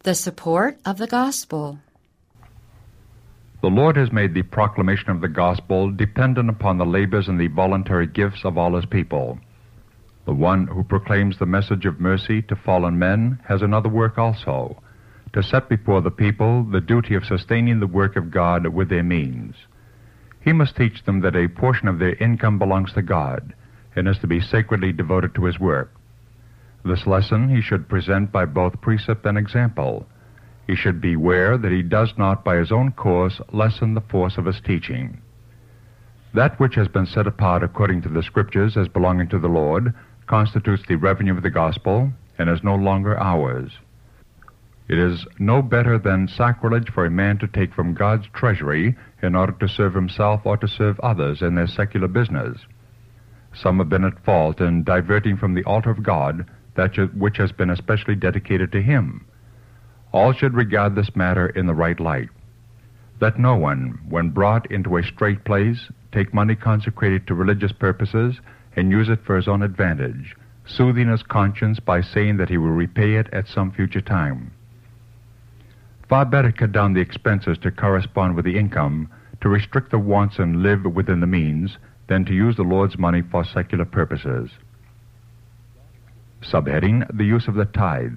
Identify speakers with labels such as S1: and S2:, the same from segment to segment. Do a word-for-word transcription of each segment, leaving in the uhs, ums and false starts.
S1: The support of the gospel.
S2: The Lord has made the proclamation of the gospel dependent upon the labors and the voluntary gifts of all his people. The one who proclaims the message of mercy to fallen men has another work also, to set before the people the duty of sustaining the work of God with their means. He must teach them that a portion of their income belongs to God, and is to be sacredly devoted to his work. This lesson he should present by both precept and example. He should beware that he does not by his own course lessen the force of his teaching. That which has been set apart according to the Scriptures as belonging to the Lord constitutes the revenue of the gospel and is no longer ours. It is no better than sacrilege for a man to take from God's treasury in order to serve himself or to serve others in their secular business. Some have been at fault in diverting from the altar of God that which has been especially dedicated to him. All should regard this matter in the right light. Let no one, when brought into a strait place, take money consecrated to religious purposes and use it for his own advantage, soothing his conscience by saying that he will repay it at some future time. Far better cut down the expenses to correspond with the income, to restrict the wants and live within the means, than to use the Lord's money for secular purposes. Subheading, the use of the tithe.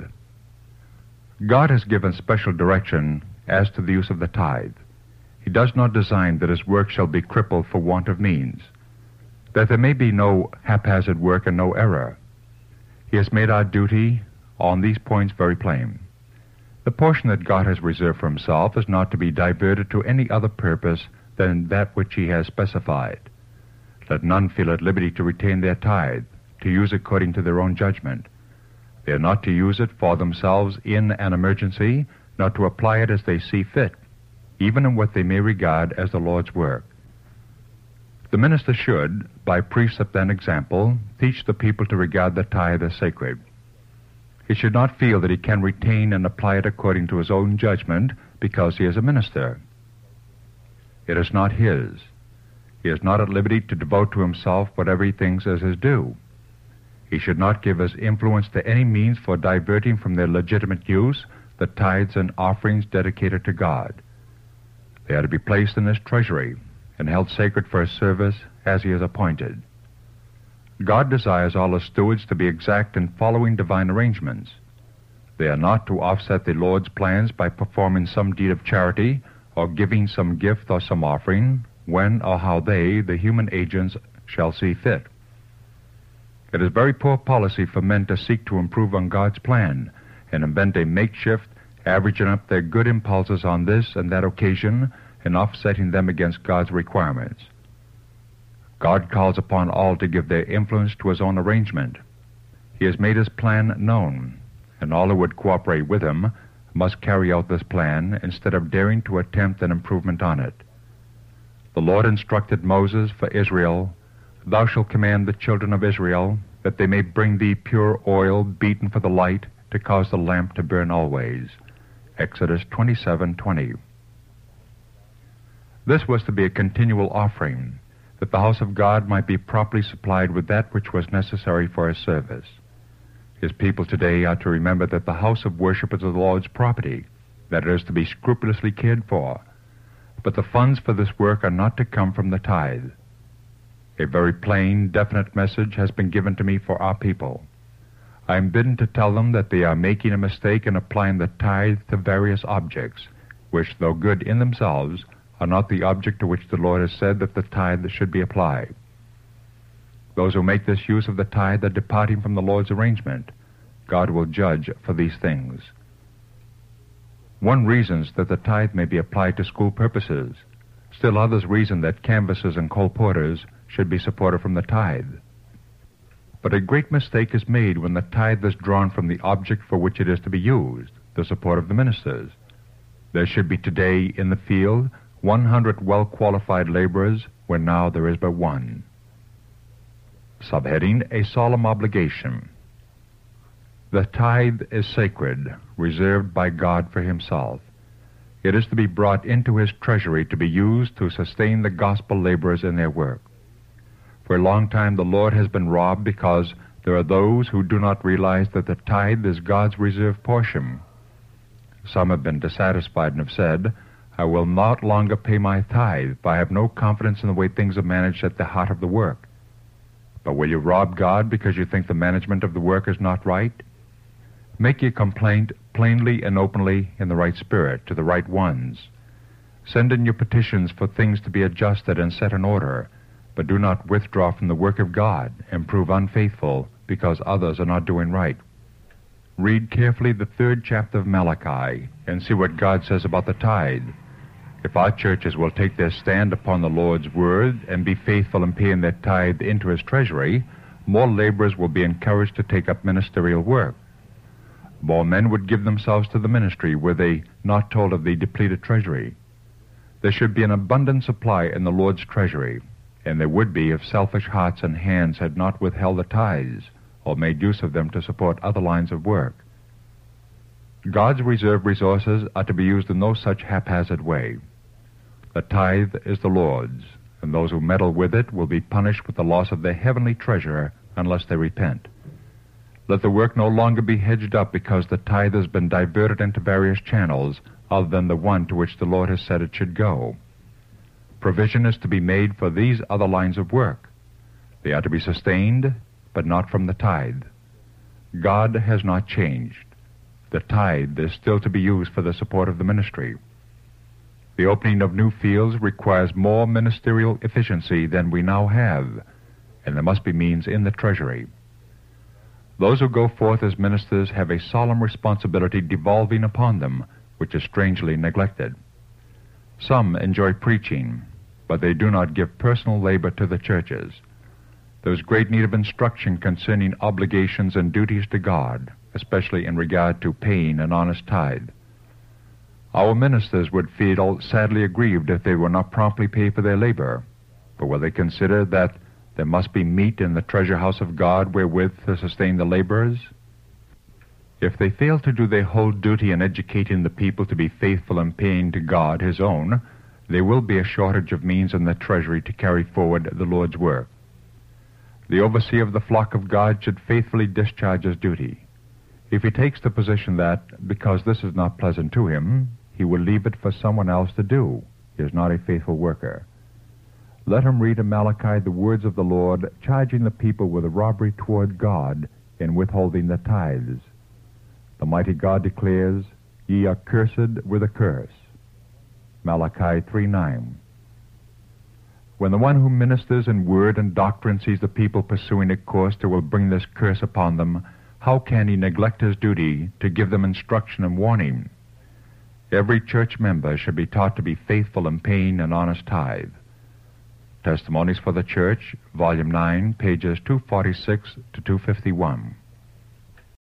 S2: God has given special direction as to the use of the tithe. He does not design that his work shall be crippled for want of means, that there may be no haphazard work and no error. He has made our duty on these points very plain. The portion that God has reserved for himself is not to be diverted to any other purpose than that which he has specified. Let none feel at liberty to retain their tithe, to use according to their own judgment. They are not to use it for themselves in an emergency, not to apply it as they see fit, even in what they may regard as the Lord's work. The minister should, by precept and example, teach the people to regard the tithe as sacred. He should not feel that he can retain and apply it according to his own judgment because he is a minister. It is not his. He is not at liberty to devote to himself whatever he thinks is his due. He should not give his influence to any means for diverting from their legitimate use the tithes and offerings dedicated to God. They are to be placed in his treasury and held sacred for his service as he is appointed. God desires all his stewards to be exact in following divine arrangements. They are not to offset the Lord's plans by performing some deed of charity or giving some gift or some offering, when or how they, the human agents, shall see fit. It is very poor policy for men to seek to improve on God's plan and invent a makeshift, averaging up their good impulses on this and that occasion and offsetting them against God's requirements. God calls upon all to give their influence to his own arrangement. He has made his plan known, and all who would cooperate with him must carry out this plan instead of daring to attempt an improvement on it. The Lord instructed Moses for Israel, "Thou shalt command the children of Israel that they may bring thee pure oil beaten for the light to cause the lamp to burn always." Exodus twenty-seven twenty. This was to be a continual offering, that the house of God might be properly supplied with that which was necessary for his service. His people today are to remember that the house of worship is the Lord's property, that it is to be scrupulously cared for, but the funds for this work are not to come from the tithe. A very plain, definite message has been given to me for our people. I am bidden to tell them that they are making a mistake in applying the tithe to various objects, which, though good in themselves, are not the object to which the Lord has said that the tithe should be applied. Those who make this use of the tithe are departing from the Lord's arrangement. God will judge for these things. One reasons that the tithe may be applied to school purposes. Still others reason that canvassers and colporteurs should be supported from the tithe. But a great mistake is made when the tithe is drawn from the object for which it is to be used, the support of the ministers. There should be today in the field one hundred well-qualified laborers, where now there is but one. Subheading, a solemn obligation. The tithe is sacred, reserved by God for himself. It is to be brought into his treasury to be used to sustain the gospel laborers in their work. For a long time the Lord has been robbed because there are those who do not realize that the tithe is God's reserved portion. Some have been dissatisfied and have said, I will not longer pay my tithe, for I have no confidence in the way things are managed at the heart of the work. But will you rob God because you think the management of the work is not right? Make your complaint plainly and openly in the right spirit to the right ones. Send in your petitions for things to be adjusted and set in order, but do not withdraw from the work of God and prove unfaithful because others are not doing right. Read carefully the third chapter of Malachi and see what God says about the tithe. If our churches will take their stand upon the Lord's word and be faithful in paying their tithe into his treasury, more laborers will be encouraged to take up ministerial work. More men would give themselves to the ministry were they not told of the depleted treasury. There should be an abundant supply in the Lord's treasury, and there would be if selfish hearts and hands had not withheld the tithes or made use of them to support other lines of work. God's reserved resources are to be used in no such haphazard way. The tithe is the Lord's, and those who meddle with it will be punished with the loss of their heavenly treasure unless they repent. Let the work no longer be hedged up because the tithe has been diverted into various channels other than the one to which the Lord has said it should go. Provision is to be made for these other lines of work. They are to be sustained, but not from the tithe. God has not changed. The tithe is still to be used for the support of the ministry. The opening of new fields requires more ministerial efficiency than we now have, and there must be means in the treasury. Those who go forth as ministers have a solemn responsibility devolving upon them, which is strangely neglected. Some enjoy preaching, but they do not give personal labor to the churches. There is great need of instruction concerning obligations and duties to God, especially in regard to paying an honest tithe. Our ministers would feel sadly aggrieved if they were not promptly paid for their labor, but will they consider that there must be meat in the treasure house of God wherewith to sustain the laborers? If they fail to do their whole duty in educating the people to be faithful in paying to God his own, there will be a shortage of means in the treasury to carry forward the Lord's work. The overseer of the flock of God should faithfully discharge his duty. If he takes the position that, because this is not pleasant to him, he will leave it for someone else to do, he is not a faithful worker. Let him read in Malachi the words of the Lord, charging the people with a robbery toward God in withholding the tithes. The mighty God declares, Ye are cursed with a curse. Malachi three nine. When the one who ministers in word and doctrine sees the people pursuing a course that will bring this curse upon them, how can he neglect his duty to give them instruction and warning? Every church member should be taught to be faithful in paying an honest tithe. Testimonies for the Church, Volume nine, pages two forty-six to two fifty-one.